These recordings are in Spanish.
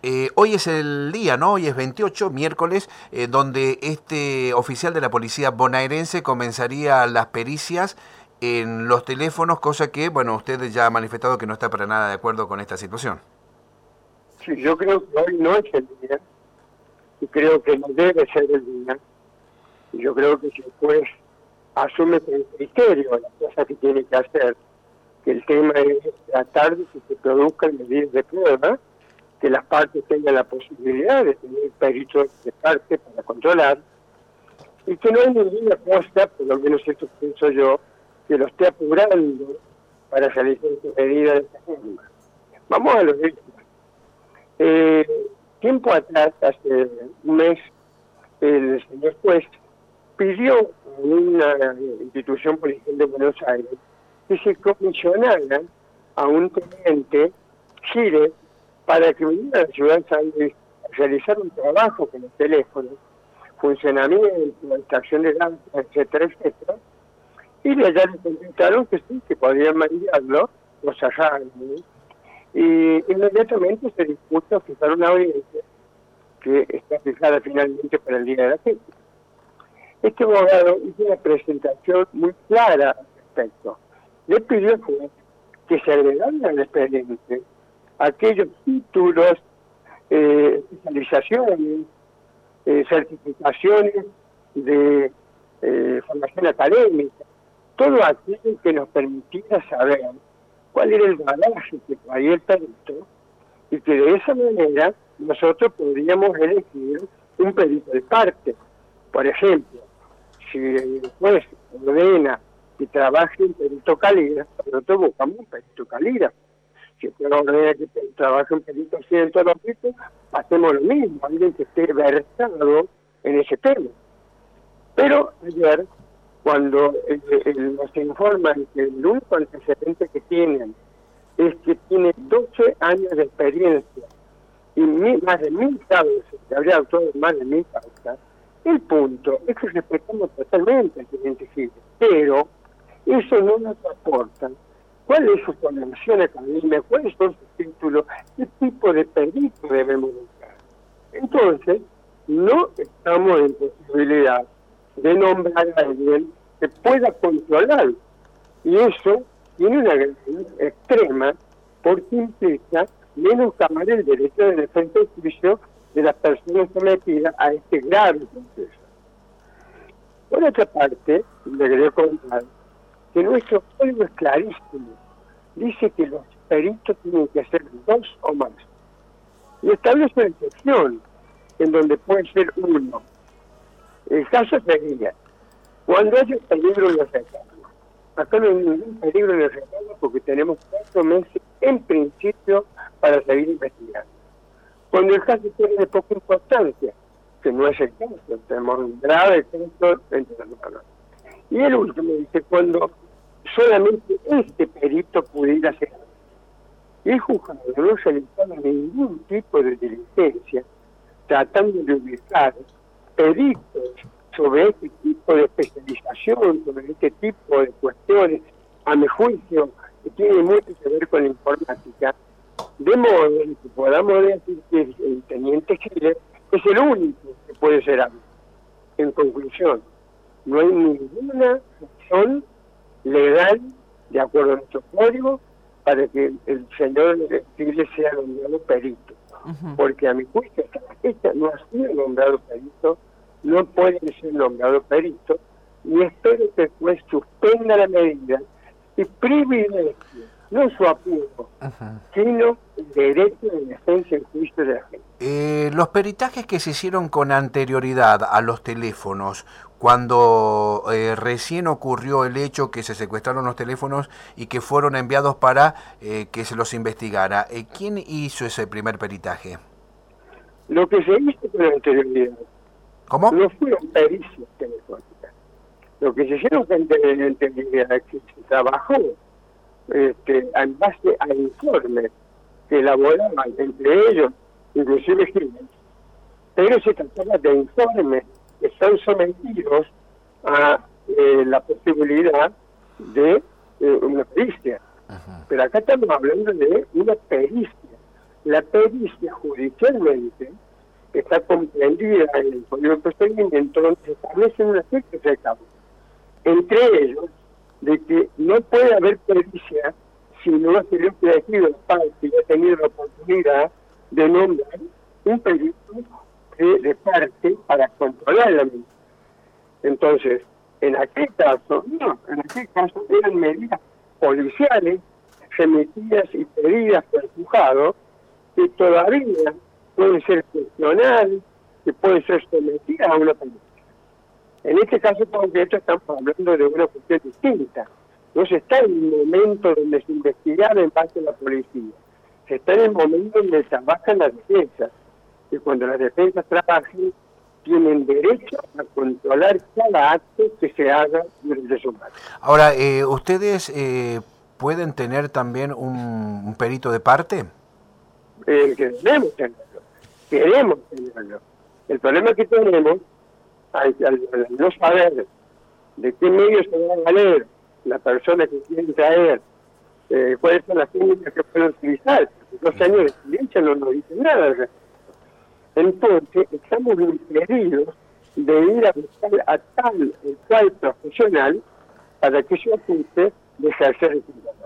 Hoy es el día, ¿no? Hoy es 28, miércoles, donde este oficial de la policía bonaerense comenzaría las pericias en los teléfonos, cosa que, bueno, usted ya ha manifestado que no está para nada de acuerdo con esta situación. Sí, yo creo que hoy no es el día, y creo que no debe ser el día, y yo creo que si el juez asume con criterio las cosas que tiene que hacer, que el tema es tratar de que se produzcan medidas de prueba, que las partes tengan la posibilidad de tener peritos de parte para controlar, y que no hay ninguna cosa, por lo menos esto pienso yo, que lo esté apurando para realizar esta medida de esta forma. Vamos a lo de tiempo atrás, hace un mes, el señor juez pidió a una institución policial de Buenos Aires que se comisionara a un teniente Gire para que viniera a la ciudad de San Luis a realizar un trabajo con los teléfonos, funcionamiento, extracción de datos, etcétera, etcétera, y de allá le contestaron que sí, que podían mandarlo, lo sacaron, y inmediatamente se dispuso a fijar una audiencia que está fijada finalmente para el día de la fecha. Este abogado hizo una presentación muy clara al respecto. Le pidió al juez que se agregaran al expediente aquellos títulos, especializaciones, certificaciones de formación académica, todo aquello que nos permitiera saber cuál era el bagaje que traía el perito y que de esa manera nosotros podríamos elegir un perito de parte. Por ejemplo, si el juez ordena que trabaje un perito calidad, nosotros buscamos un perito calidad. Si el juez ordena que trabaje un perito cientológico, hacemos lo mismo, alguien que esté versado en ese tema. Pero ayer, cuando nos informan que el único antecedente que tienen es que tiene 12 años de experiencia y más de 1000 causas, que habría actuado en más de 1000 causas, el punto es que respetamos totalmente al teniente Gil, pero eso no nos aporta cuál es su formación académica, cuáles son sus títulos, qué tipo de perito debemos buscar. Entonces, no estamos en posibilidad de nombrar a alguien que pueda controlar, y eso tiene una gravedad extrema porque implica menoscabar el derecho de defensa y juicio de las personas sometidas a este grave proceso. Por otra parte, le quería contar que nuestro código es clarísimo. Dice que los peritos tienen que ser 2 o más. Y establece una excepción en donde puede ser 1. El caso sería cuando haya peligro en los recados. Acá no hay ningún peligro en los recados porque tenemos 4 meses en principio para seguir investigando. Cuando el caso tiene de poca importancia, que no es el caso, tenemos un grave caso entre las manos. Y el último dice cuando solamente este perito pudiera ser. Y el juzgado no realizaba ningún tipo de diligencia tratando de ubicar peritos sobre este tipo de especialización, sobre este tipo de cuestiones, a mi juicio, que tiene mucho que ver con la informática, de modo que podamos decir que el teniente Giller es el único que puede ser hábil. En conclusión, no hay ninguna razón legal, de acuerdo a nuestro código, para que el señor Giller sea nombrado perito. Porque a mi juicio, hasta la fecha no ha sido nombrado perito, no puede ser nombrado perito, y espero que el juez suspenda la medida y privilegie no su apuro, sino el derecho de defensa y juicio de la gente. Los peritajes que se hicieron con anterioridad a los teléfonos, cuando recién ocurrió el hecho que se secuestraron los teléfonos y que fueron enviados para que se los investigara, ¿quién hizo ese primer peritaje? Lo que se hizo con anterioridad ¿Cómo? no fueron pericias telefónicas. Lo que se hicieron con anterioridad es que se trabajó en base a informes que elaboraban entre ellos, inclusive Gilles, pero se trataba de informes que están sometidos a la posibilidad de una pericia. Pero acá estamos hablando de una pericia, La pericia judicialmente está comprendida en el Código de Procedimiento, donde se establecen una serie de recados. Entre ellos, de que no puede haber pericia si no se le ha elegido la parte y ha tenido la oportunidad de nombrar un perito de parte para controlar la misma. Entonces, en aquel caso eran medidas policiales remitidas y pedidas por el juzgado que todavía pueden ser cuestionadas, que pueden ser sometidas a una pericia. En este caso concreto estamos hablando de una cuestión distinta. No se está en el momento donde se investigaba en base a la policía. Se está en el momento donde trabajan las defensas. Y cuando las defensas trabajan, tienen derecho a controlar cada acto que se haga de derechos humanos. Ahora, ¿ustedes pueden tener también un perito de parte? Que queremos tenerlo. El problema que tenemos, al no saber de qué medio se va a valer la persona que quieren traer, cuáles son las técnicas que pueden utilizar. 12 años de experiencia no nos dicen nada al respecto. Entonces, estamos impedidos de ir a buscar a tal o cual profesional para que se ocupe de ejercer el trabajo.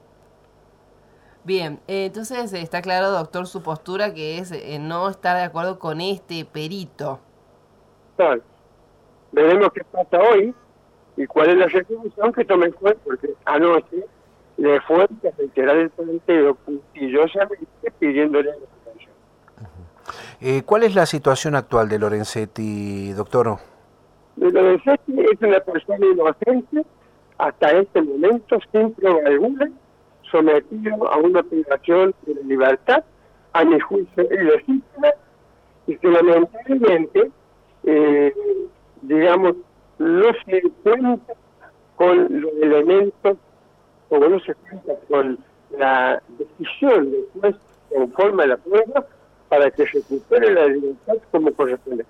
Bien, entonces está claro, doctor, su postura que es no estar de acuerdo con este perito. Claro. Veremos qué pasa hoy y cuál es la resolución que tome el juez, porque anoche le fue a reiterar el planteo puntillosamente pidiéndole la suspensión. ¿Cuál es la situación actual de Lorenzetti, doctor? De Lorenzetti es una persona inocente hasta este momento, sin prueba alguna, sometido a una privación de la libertad, a mi juicio ilegítima, y que lamentablemente, digamos, no se cuenta con los elementos, o no se cuenta con la decisión del juez conforme a la prueba para que se recupere la libertad como corresponde.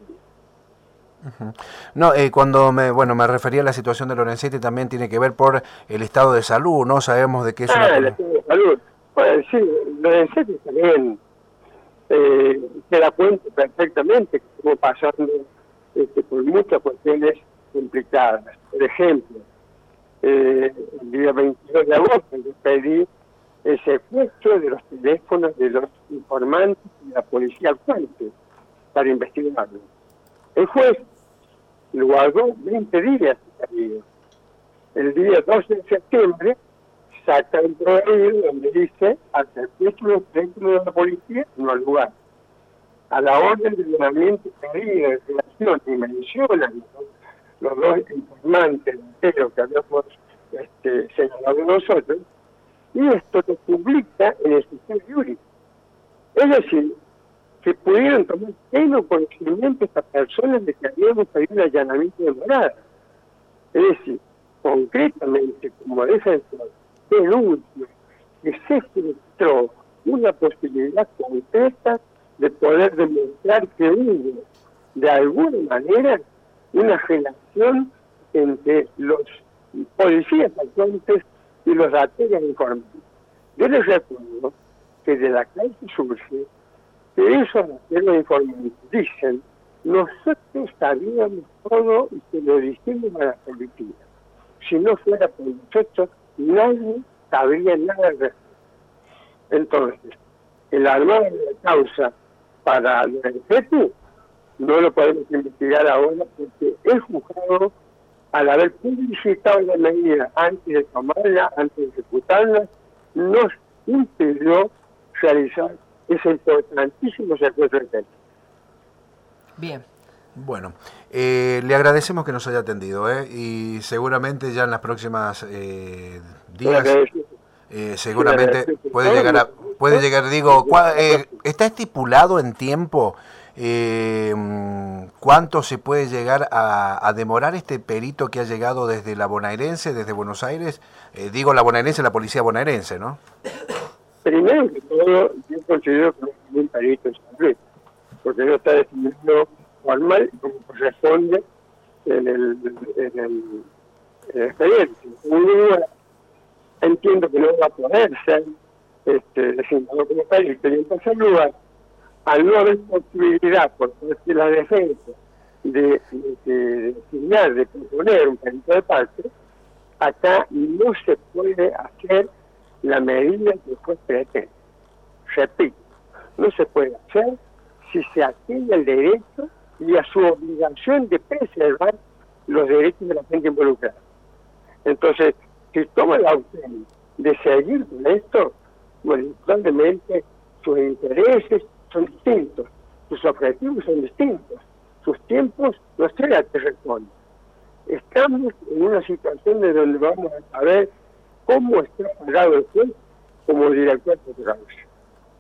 No, cuando me refería a la situación de Lorenzetti también tiene que ver por el estado de salud, ¿no? Sabemos de qué es el estado de salud. Pues sí, Lorenzetti también se da cuenta perfectamente que estamos pasando por muchas cuestiones complicadas. Por ejemplo, el día 22 de agosto yo pedí el secuestro de los teléfonos de los informantes de la policía actuante para investigarlo. El juez lo guardó 20 días. El día 12 de septiembre saca el prohibido donde dice al secuestro de los teléfonos de la policía no al lugar. A la orden de ordenamiento pedido de relación y mencionan los dos informantes enteros que habíamos señalado nosotros, y esto lo publica en el sistema jurídico. Es decir, que pudieron tomar pleno conocimiento estas personas de que habíamos pedido un allanamiento de morada. Es decir, concretamente, como defensor, denuncio que se filtró una posibilidad concreta de poder demostrar que hubo, de alguna manera, una relación entre los policías actuantes y los actores informantes. Yo les recuerdo que de la calle surge que esos actores informantes dicen: nosotros sabíamos todo y se lo dijimos a la policía. Si no fuera por nosotros, nadie sabría nada al respecto. Entonces, el armado de la causa para Lorenzetti no lo podemos investigar ahora porque el juzgado, al haber publicitado la medida antes de tomarla, antes de ejecutarla, nos impidió realizar ese importantísimo secuestro de teléfono. Bien. Bueno, le agradecemos que nos haya atendido, y seguramente ya en las próximas días seguramente puede llegar, digo, ¿está estipulado en tiempo cuánto se puede llegar a demorar este perito que ha llegado desde la bonaerense, desde Buenos Aires? Digo la bonaerense, la policía bonaerense, ¿no? Primero que todo, yo considero que no es un perito en San, porque no está definido formal como corresponde en el expediente. Entiendo que no va a poder ser designado como país. Pero en tercer lugar, al no haber posibilidad por parte de la defensa de designar, de proponer un perito de parte, acá no se puede hacer la medida que fue pretende. Repito, no se puede hacer si se atiende al derecho y a su obligación de preservar los derechos de la gente involucrada. Entonces, si toma la opción de seguir con esto, bueno, probablemente sus intereses son distintos, sus objetivos son distintos, sus tiempos no sé a qué responden. Estamos en una situación de donde vamos a ver cómo está parado el juez como director de causa.